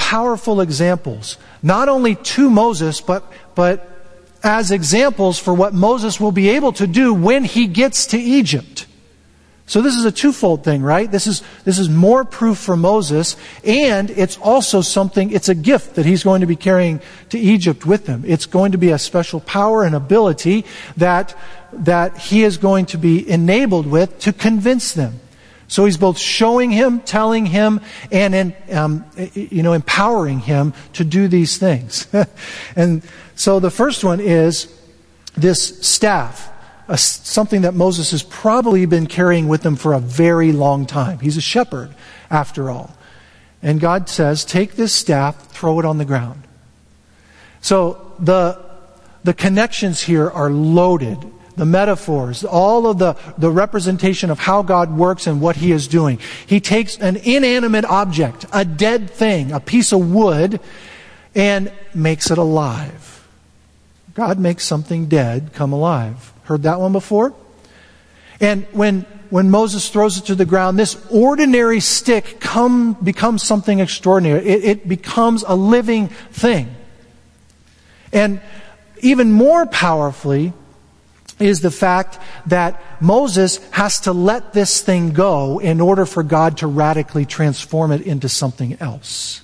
powerful examples, not only to Moses, but as examples for what Moses will be able to do when he gets to Egypt. So this is a twofold thing, right? This is more proof for Moses, and it's also it's a gift that he's going to be carrying to Egypt with him. It's going to be a special power and ability that he is going to be enabled with to convince them. So he's both showing him, telling him, and empowering him to do these things. And so the first one is this staff. Something that Moses has probably been carrying with him for a very long time. He's a shepherd, after all. And God says, take this staff, throw it on the ground. So the connections here are loaded. The metaphors, all of the representation of how God works and what He is doing. He takes an inanimate object, a dead thing, a piece of wood, and makes it alive. God makes something dead come alive. Heard that one before? And when Moses throws it to the ground, this ordinary stick becomes something extraordinary. It becomes a living thing. And even more powerfully is the fact that Moses has to let this thing go in order for God to radically transform it into something else.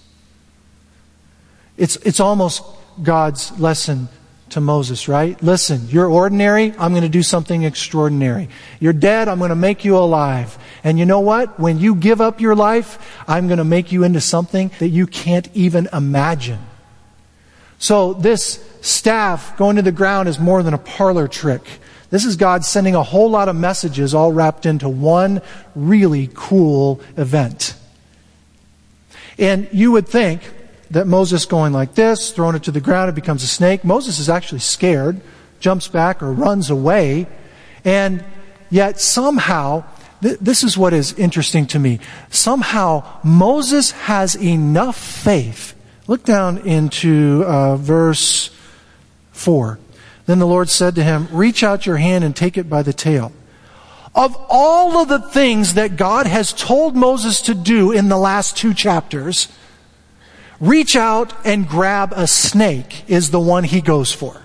It's almost God's lesson to Moses, right? Listen, you're ordinary, I'm going to do something extraordinary. You're dead, I'm going to make you alive. And you know what? When you give up your life, I'm going to make you into something that you can't even imagine. So this staff going to the ground is more than a parlor trick. This is God sending a whole lot of messages all wrapped into one really cool event. And you would think that Moses going like this, throwing it to the ground, it becomes a snake. Moses is actually scared, jumps back or runs away. And yet somehow, this is what is interesting to me. Somehow Moses has enough faith. Look down into verse 4. Then the Lord said to him, reach out your hand and take it by the tail. Of all of the things that God has told Moses to do in the last 2 chapters, reach out and grab a snake is the one he goes for.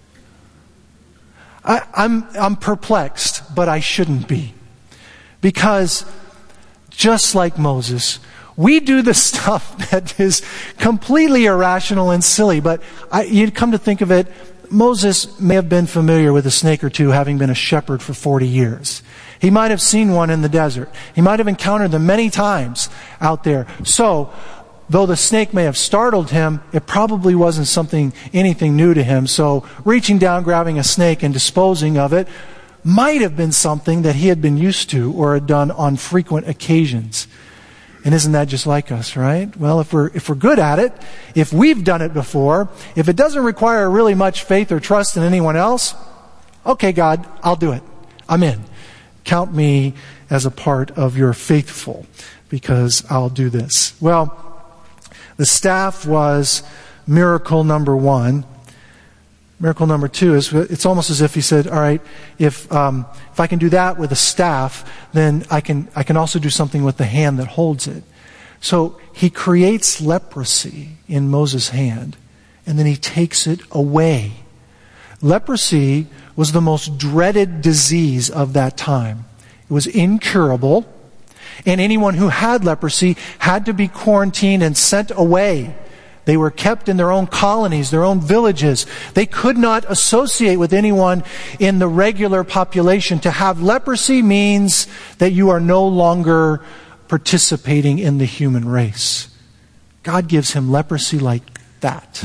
I'm perplexed, but I shouldn't be. Because just like Moses, we do the stuff that is completely irrational and silly. But you'd come to think of it, Moses may have been familiar with a snake or two, having been a shepherd for 40 years. He might have seen one in the desert. He might have encountered them many times out there. So, though the snake may have startled him, it probably wasn't anything new to him. So, reaching down, grabbing a snake and disposing of it might have been something that he had been used to or had done on frequent occasions. And isn't that just like us, right? Well, if we're good at it, if we've done it before, if it doesn't require really much faith or trust in anyone else, okay, God, I'll do it. I'm in. Count me as a part of your faithful, because I'll do this. Well, the staff was miracle number 1. Miracle number 2 is, it's almost as if he said, all right, if I can do that with a staff, then I can also do something with the hand that holds it. So he creates leprosy in Moses' hand, and then he takes it away. Leprosy was the most dreaded disease of that time. It was incurable, and anyone who had leprosy had to be quarantined and sent away. They were kept in their own colonies, their own villages. They could not associate with anyone in the regular population. To have leprosy means that you are no longer participating in the human race. God gives him leprosy like that.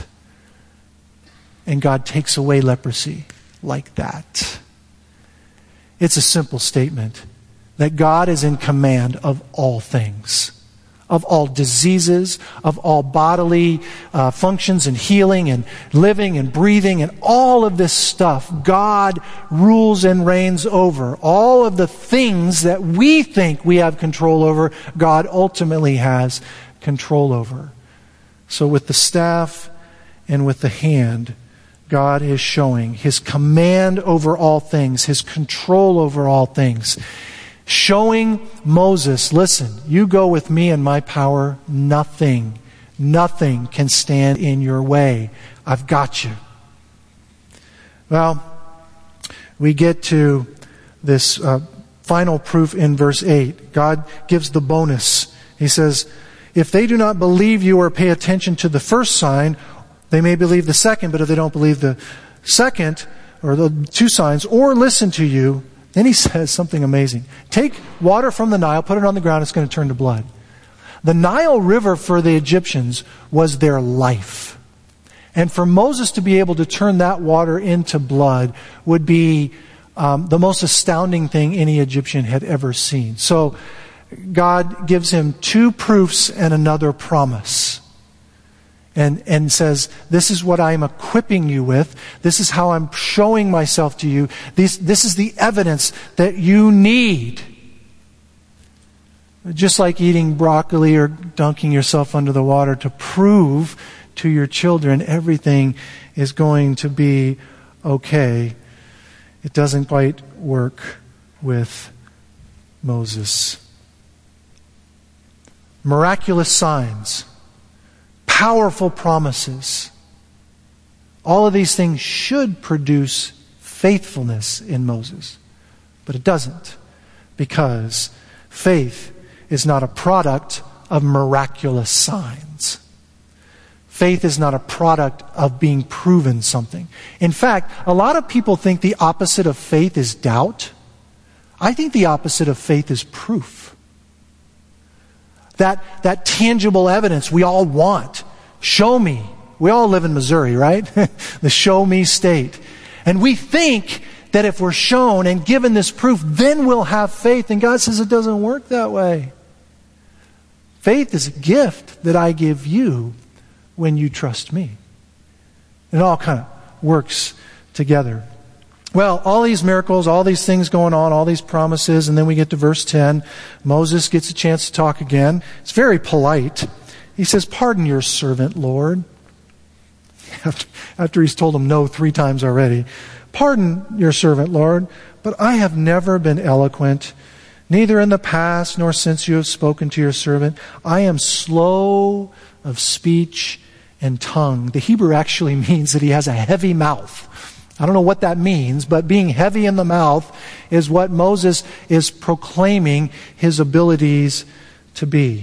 And God takes away leprosy like that. It's a simple statement that God is in command of all things. Of all diseases, of all bodily functions and healing and living and breathing and all of this stuff. God rules and reigns over. All of the things that we think we have control over, God ultimately has control over. So with the staff and with the hand, God is showing His command over all things, His control over all things. Showing Moses, listen, you go with me in my power, nothing Nothing can stand in your way. I've got you. Well, we get to this final proof in verse 8. God gives the bonus. He says, if they do not believe you or pay attention to the first sign, they may believe the second, but if they don't believe the second, or the two signs, or listen to you, then he says something amazing. Take water from the Nile, put it on the ground, it's going to turn to blood. The Nile River for the Egyptians was their life. And for Moses to be able to turn that water into blood would be the most astounding thing any Egyptian had ever seen. So God gives him two proofs and another promise. And says, this is what I'm equipping you with. This is how I'm showing myself to you. This is the evidence that you need. Just like eating broccoli or dunking yourself under the water to prove to your children everything is going to be okay. It doesn't quite work with Moses. Miraculous signs. Powerful promises. All of these things should produce faithfulness in Moses. But it doesn't. Because faith is not a product of miraculous signs. Faith is not a product of being proven something. In fact, a lot of people think the opposite of faith is doubt. I think the opposite of faith is proof. That tangible evidence we all want. Show me. We all live in Missouri, right? The show me state. And we think that if we're shown and given this proof, then we'll have faith. And God says it doesn't work that way. Faith is a gift that I give you when you trust me. It all kind of works together. Well, all these miracles, all these things going on, all these promises, and then we get to verse 10. Moses gets a chance to talk again. It's very polite. He says, pardon your servant, Lord. After he's told him no 3 times already. Pardon your servant, Lord, but I have never been eloquent, neither in the past nor since you have spoken to your servant. I am slow of speech and tongue. The Hebrew actually means that he has a heavy mouth. I don't know what that means, but being heavy in the mouth is what Moses is proclaiming his abilities to be.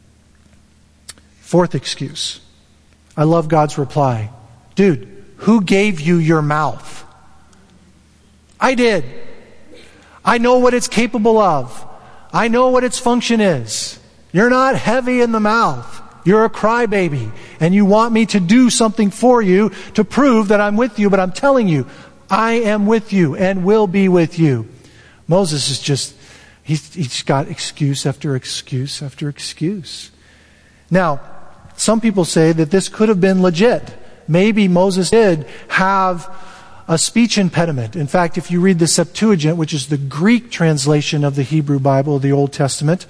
4th excuse. I love God's reply. Dude, who gave you your mouth? I did. I know what it's capable of. I know what its function is. You're not heavy in the mouth. You're a crybaby, and you want me to do something for you to prove that I'm with you, but I'm telling you, I am with you and will be with you. Moses is just, he's got excuse after excuse after excuse. Now, some people say that this could have been legit. Maybe Moses did have a speech impediment. In fact, if you read the Septuagint, which is the Greek translation of the Hebrew Bible, the Old Testament,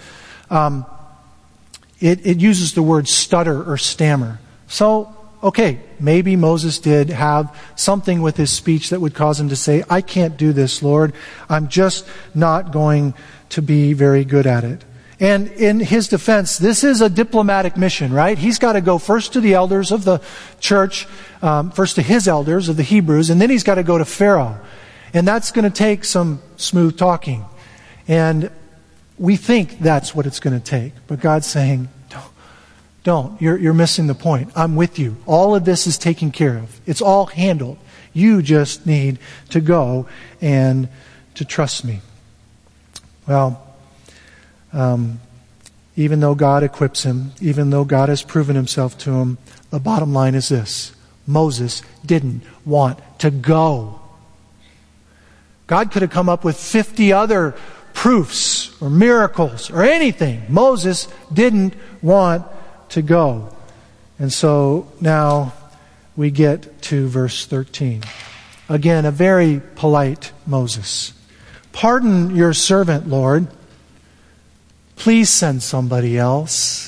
it uses the word stutter or stammer. So, okay, maybe Moses did have something with his speech that would cause him to say, I can't do this, Lord. I'm just not going to be very good at it. And in his defense, this is a diplomatic mission, right? He's got to go first to the elders of the church, first to his elders of the Hebrews, and then he's got to go to Pharaoh. And that's going to take some smooth talking. And we think that's what it's going to take. But God's saying, don't. You're missing the point. I'm with you. All of this is taken care of. It's all handled. You just need to go and to trust me. Well, even though God equips him, even though God has proven himself to him, the bottom line is this. Moses didn't want to go. God could have come up with 50 other proofs or miracles or anything. Moses didn't want to go. And so now we get to verse 13. Again, a very polite Moses. Pardon your servant, Lord. Please send somebody else.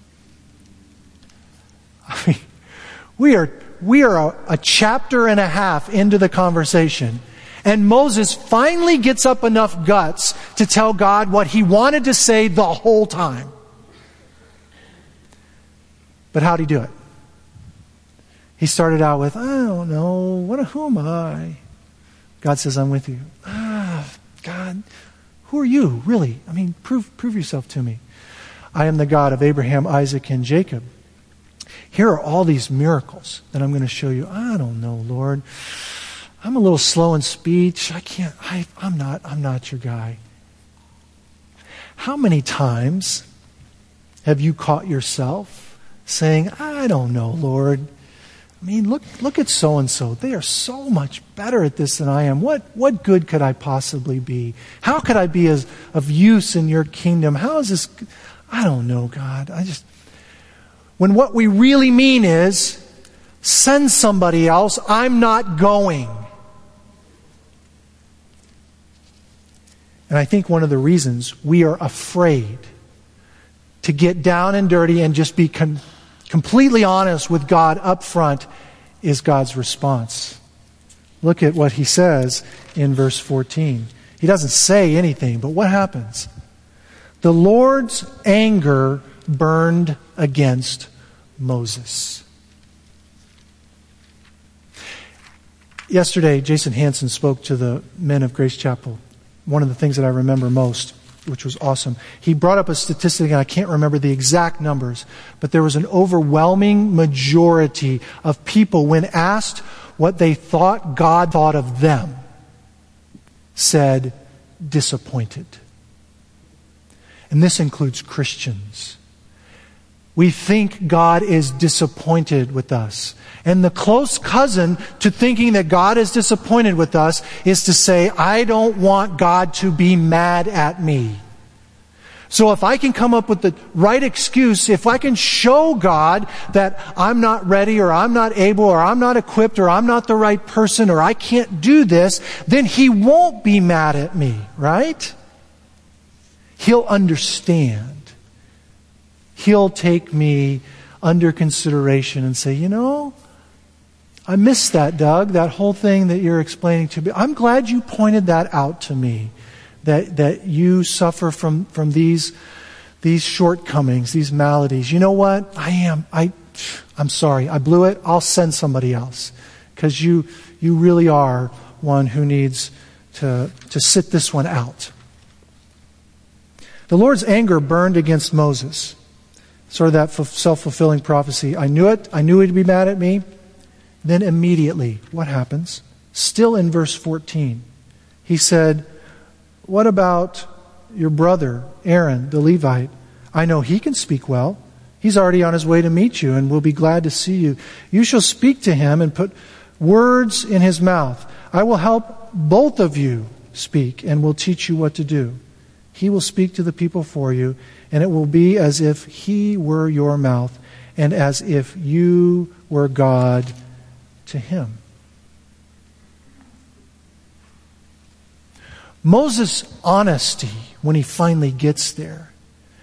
I mean, we are a chapter and a half into the conversation. And Moses finally gets up enough guts to tell God what he wanted to say the whole time. But how'd he do it? He started out with, I don't know, who am I? God says, I'm with you. God, who are you, really? I mean, prove yourself to me. I am the God of Abraham, Isaac, and Jacob. Here are all these miracles that I'm going to show you. I don't know, Lord. I'm a little slow in speech. I'm not your guy. How many times have you caught yourself saying, I don't know, Lord. I mean, look at so-and-so. They are so much better at this than I am. What good could I possibly be? How could I be of use in your kingdom? How is this? I don't know, God. When what we really mean is, send somebody else. I'm not going. And I think one of the reasons we are afraid to get down and dirty and just be completely honest with God up front is God's response. Look at what he says in verse 14. He doesn't say anything, but what happens? The Lord's anger burned against Moses. Yesterday, Jason Hansen spoke to the men of Grace Chapel. One of the things that I remember most, which was awesome. He brought up a statistic, and I can't remember the exact numbers, but there was an overwhelming majority of people, when asked what they thought God thought of them, said, disappointed. And this includes Christians. We think God is disappointed with us. And the close cousin to thinking that God is disappointed with us is to say, I don't want God to be mad at me. So if I can come up with the right excuse, if I can show God that I'm not ready or I'm not able or I'm not equipped or I'm not the right person or I can't do this, then He won't be mad at me, right? He'll understand. He'll take me under consideration and say, I missed that, Doug, that whole thing that you're explaining to me. I'm glad you pointed that out to me, that you suffer from these shortcomings, these maladies. You know what? I'm sorry. I blew it. I'll send somebody else. Because you really are one who needs to sit this one out. The Lord's anger burned against Moses. Sort of that self-fulfilling prophecy. I knew it. I knew He'd be mad at me. Then immediately, what happens? Still in verse 14, He said, what about your brother, Aaron, the Levite? I know he can speak well. He's already on his way to meet you and will be glad to see you. You shall speak to him and put words in his mouth. I will help both of you speak and will teach you what to do. He will speak to the people for you, and it will be as if he were your mouth and as if you were God to him. Moses' honesty, when he finally gets there,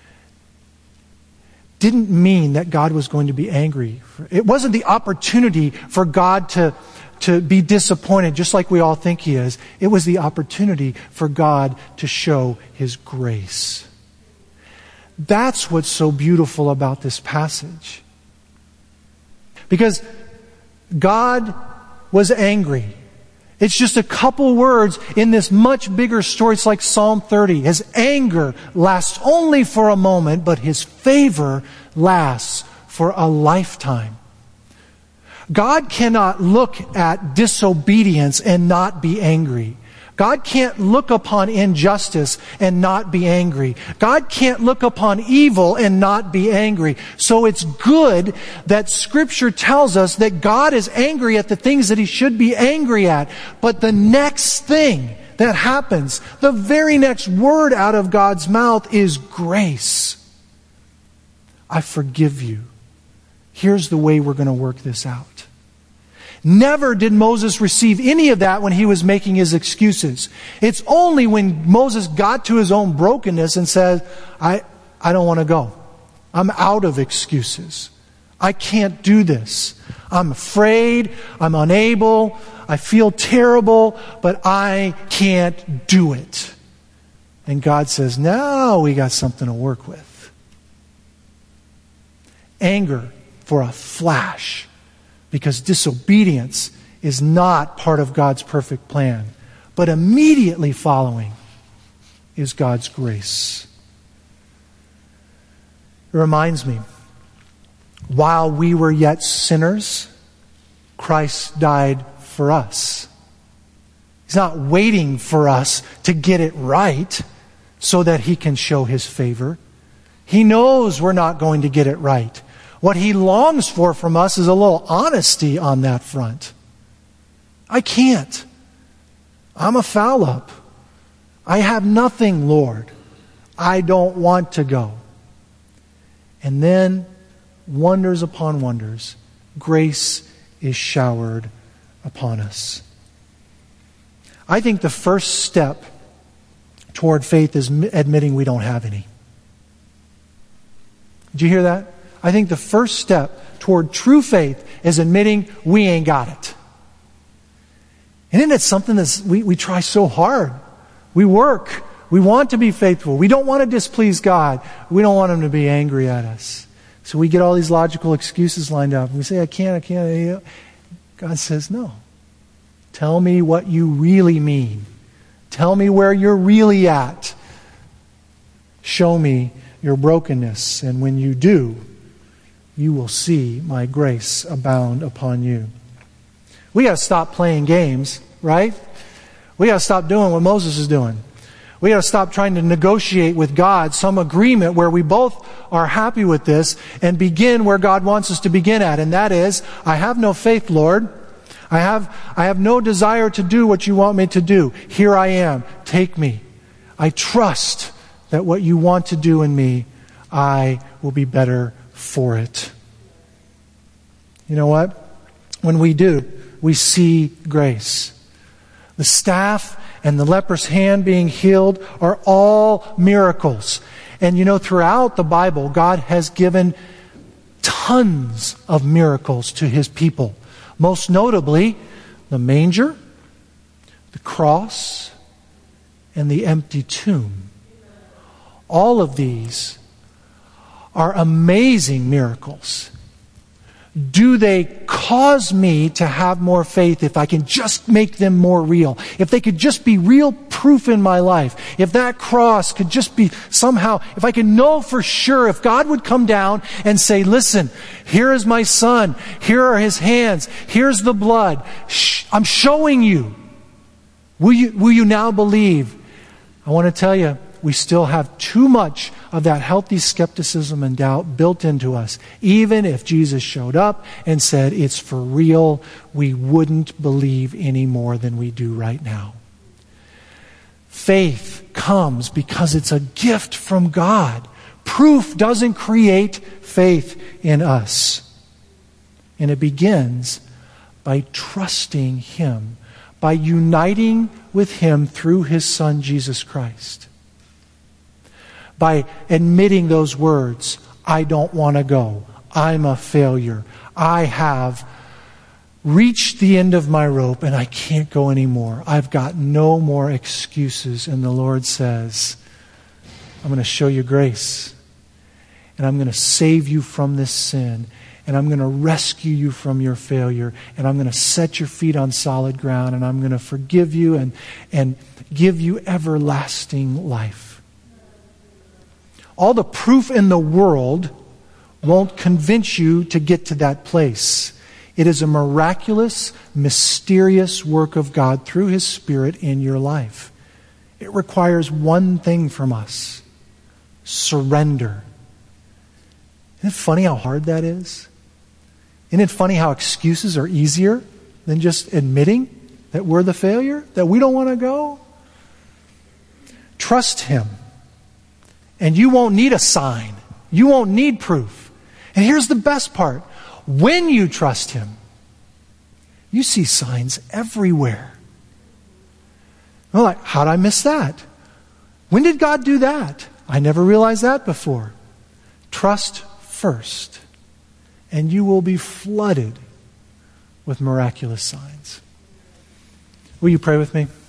didn't mean that God was going to be angry. It wasn't the opportunity for God to be disappointed, just like we all think He is. It was the opportunity for God to show His grace. That's what's so beautiful about this passage. Because God was angry. It's just a couple words in this much bigger story. It's like Psalm 30. His anger lasts only for a moment, but His favor lasts for a lifetime. God cannot look at disobedience and not be angry. God can't look upon injustice and not be angry. God can't look upon evil and not be angry. So it's good that Scripture tells us that God is angry at the things that He should be angry at. But the next thing that happens, the very next word out of God's mouth is grace. I forgive you. Here's the way we're going to work this out. Never did Moses receive any of that when he was making his excuses. It's only when Moses got to his own brokenness and said, I don't want to go. I'm out of excuses. I can't do this. I'm afraid. I'm unable. I feel terrible, but I can't do it. And God says, now we got something to work with. Anger for a flash, because disobedience is not part of God's perfect plan. But immediately following is God's grace. It reminds me, while we were yet sinners, Christ died for us. He's not waiting for us to get it right so that He can show His favor. He knows we're not going to get it right. What He longs for from us is a little honesty on that front. I can't. I'm a foul up. I have nothing, Lord. I don't want to go. And then, wonders upon wonders, grace is showered upon us. I think the first step toward faith is admitting we don't have any. Did you hear that? I think the first step toward true faith is admitting we ain't got it. And isn't it something that we try so hard? We work. We want to be faithful. We don't want to displease God. We don't want Him to be angry at us. So we get all these logical excuses lined up. We say, I can't. God says, no. Tell me what you really mean. Tell me where you're really at. Show me your brokenness. And when you do, you will see my grace abound upon you. We got to stop playing games, right? We got to stop doing what Moses is doing. We got to stop trying to negotiate with God some agreement where we both are happy with this and begin where God wants us to begin at. And that is, I have no faith, Lord. I have no desire to do what you want me to do. Here I am. Take me. I trust that what you want to do in me, I will be better for it. You know what? When we do, we see grace. The staff and the leper's hand being healed are all miracles. And you know, throughout the Bible, God has given tons of miracles to His people. Most notably, the manger, the cross, and the empty tomb. All of these are amazing miracles. Do they cause me to have more faith if I can just make them more real? If they could just be real proof in my life? If that cross could just be somehow, if I could know for sure, if God would come down and say, listen, here is my son, here are his hands, here's the blood, I'm showing you. Will you now believe? I want to tell you, we still have too much of that healthy skepticism and doubt built into us. Even if Jesus showed up and said, it's for real, we wouldn't believe any more than we do right now. Faith comes because it's a gift from God. Proof doesn't create faith in us. And it begins by trusting Him, by uniting with Him through His Son, Jesus Christ. By admitting those words, I don't want to go. I'm a failure. I have reached the end of my rope and I can't go anymore. I've got no more excuses. And the Lord says, I'm going to show you grace. And I'm going to save you from this sin. And I'm going to rescue you from your failure. And I'm going to set your feet on solid ground. And I'm going to forgive you and give you everlasting life. All the proof in the world won't convince you to get to that place. It is a miraculous, mysterious work of God through His Spirit in your life. It requires one thing from us: surrender. Isn't it funny how hard that is? Isn't it funny how excuses are easier than just admitting that we're the failure, that we don't want to go? Trust Him. And you won't need a sign. You won't need proof. And here's the best part. When you trust Him, you see signs everywhere. Well, like, how'd I miss that? When did God do that? I never realized that before. Trust first, and you will be flooded with miraculous signs. Will you pray with me?